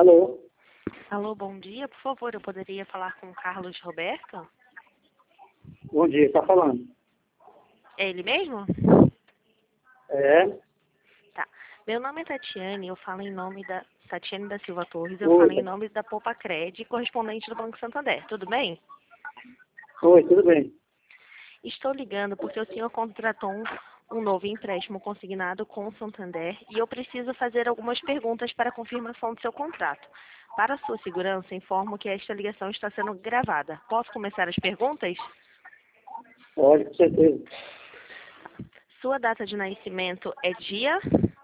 Alô? Alô, bom dia. Por favor, eu poderia falar com o Carlos Roberto? Bom dia, está falando? É ele mesmo? É? Tá. Meu nome é Tatiane, eu falo em nome da Tatiane da Silva Torres, eu Oi, falo em nome da Poupa-Cred, correspondente do Banco Santander. Tudo bem? oi, tudo bem? Estou ligando porque o senhor contratou um novo empréstimo consignado com o Santander e eu preciso fazer algumas perguntas para a confirmação do seu contrato. Para sua segurança, informo que esta ligação está sendo gravada. Posso começar as perguntas? Pode, com certeza. Sua data de nascimento é dia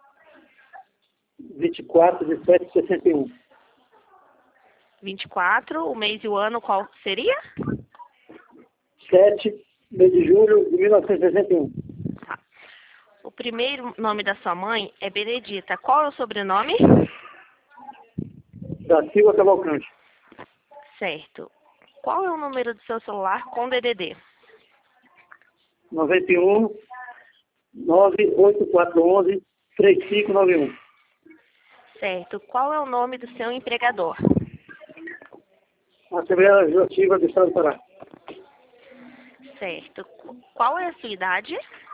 24/7/61. 24, o mês e o ano qual seria? 7 de julho de 1961. Tá. O primeiro nome da sua mãe é Benedita. Qual é o sobrenome? Da Silva Cavalcante. Certo. Qual é o número do seu celular com DDD? 91 98411 3591. Certo. Qual é o nome do seu empregador? Assembleia Legislativa do Estado do Pará. Certo. Qual é a sua idade?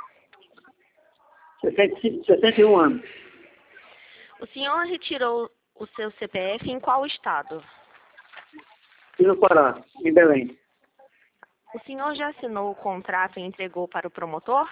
61 anos. O senhor retirou o seu CPF em qual estado? E no Pará, em Belém. O senhor já assinou o contrato e entregou para o promotor?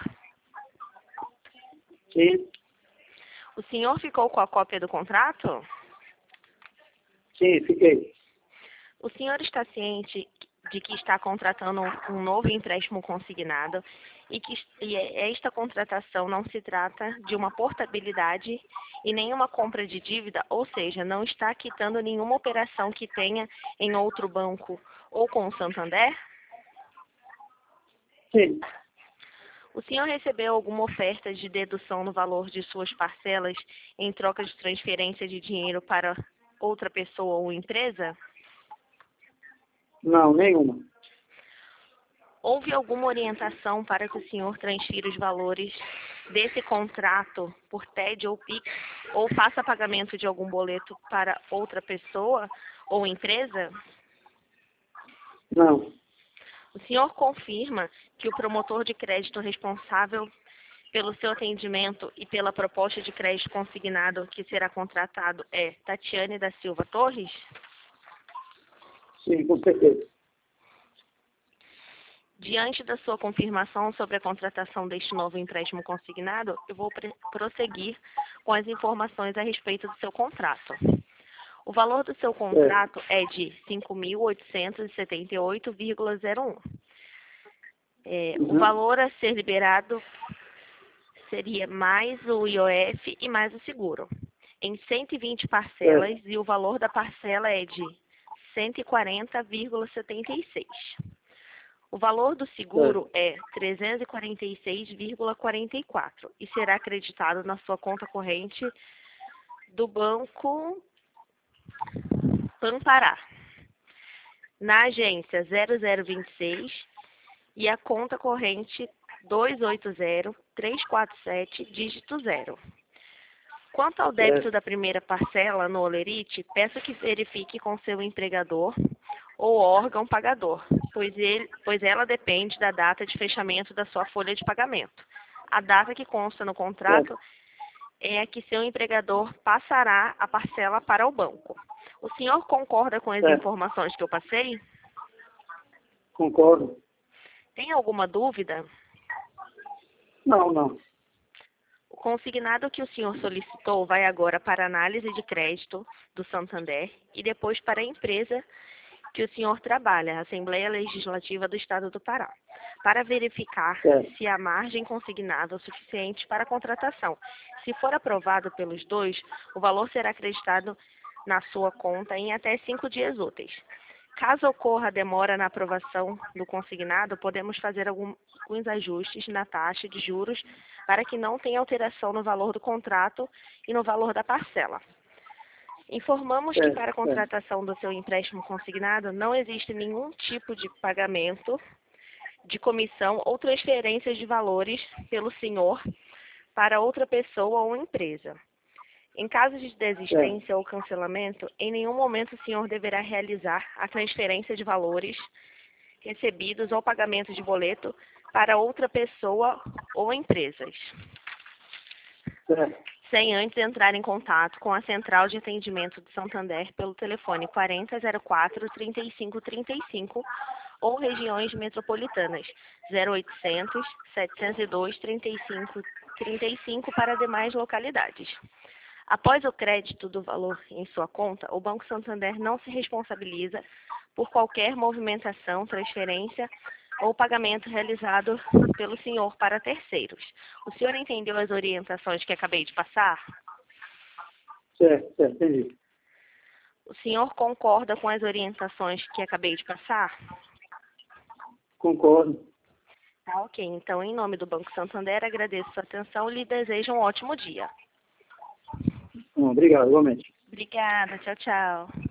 Sim, O senhor ficou com a cópia do contrato? sim, fiquei. O senhor está ciente de que está contratando um novo empréstimo consignado e esta contratação não se trata de uma portabilidade e nenhuma compra de dívida, ou seja, não está quitando nenhuma operação que tenha em outro banco ou com o Santander? Sim, O senhor recebeu alguma oferta de dedução no valor de suas parcelas em troca de transferência de dinheiro para outra pessoa ou empresa? não, nenhuma. Houve alguma orientação para que o senhor transfira os valores desse contrato por TED ou PIX ou faça pagamento de algum boleto para outra pessoa ou empresa? Não, O senhor confirma que o promotor de crédito responsável pelo seu atendimento e pela proposta de crédito consignado que será contratado é Tatiane da Silva Torres? sim, com certeza. Diante da sua confirmação sobre a contratação deste novo empréstimo consignado, eu vou prosseguir com as informações a respeito do seu contrato. O valor do seu contrato é de 5.878,01. O valor a ser liberado seria mais o IOF e mais o seguro, em 120 parcelas, e o valor da parcela é de 140,76. O valor do seguro é 346,44 e será acreditado na sua conta corrente do Banco Pampará, na agência 0026 e a conta corrente 280347, dígito 0. Quanto ao débito da primeira parcela no Olerite, peço que verifique com seu empregador ou órgão pagador, pois ela depende da data de fechamento da sua folha de pagamento. A data que consta no contrato é a que seu empregador passará a parcela para o banco. O senhor concorda com as informações que eu passei? Concordo. Tem alguma dúvida? Não. O consignado que o senhor solicitou vai agora para a análise de crédito do Santander e depois para a empresa que o senhor trabalha, a Assembleia Legislativa do Estado do Pará, para verificar se a margem consignada é o suficiente para a contratação. Se for aprovado pelos dois, o valor será acreditado na sua conta em até 5 dias úteis. Caso ocorra demora na aprovação do consignado, podemos fazer alguns ajustes na taxa de juros para que não tenha alteração no valor do contrato e no valor da parcela. Informamos que para a contratação do seu empréstimo consignado não existe nenhum tipo de pagamento de comissão ou transferência de valores pelo senhor para outra pessoa ou empresa. Em caso de desistência ou cancelamento, em nenhum momento o senhor deverá realizar a transferência de valores recebidos ou pagamento de boleto para outra pessoa ou empresas, Certo. sem antes entrar em contato com a Central de Atendimento de Santander pelo telefone 4004-3535 ou regiões metropolitanas 0800-702-3535 para demais localidades. Após o crédito do valor em sua conta, o Banco Santander não se responsabiliza por qualquer movimentação, transferência ou pagamento realizado pelo senhor para terceiros. O senhor entendeu as orientações que acabei de passar? Certo, entendi. O senhor concorda com as orientações que acabei de passar? Concordo. Tá, ok. Então, em nome do Banco Santander, agradeço sua atenção e lhe desejo um ótimo dia. Obrigado, igualmente. Obrigada. Tchau, tchau.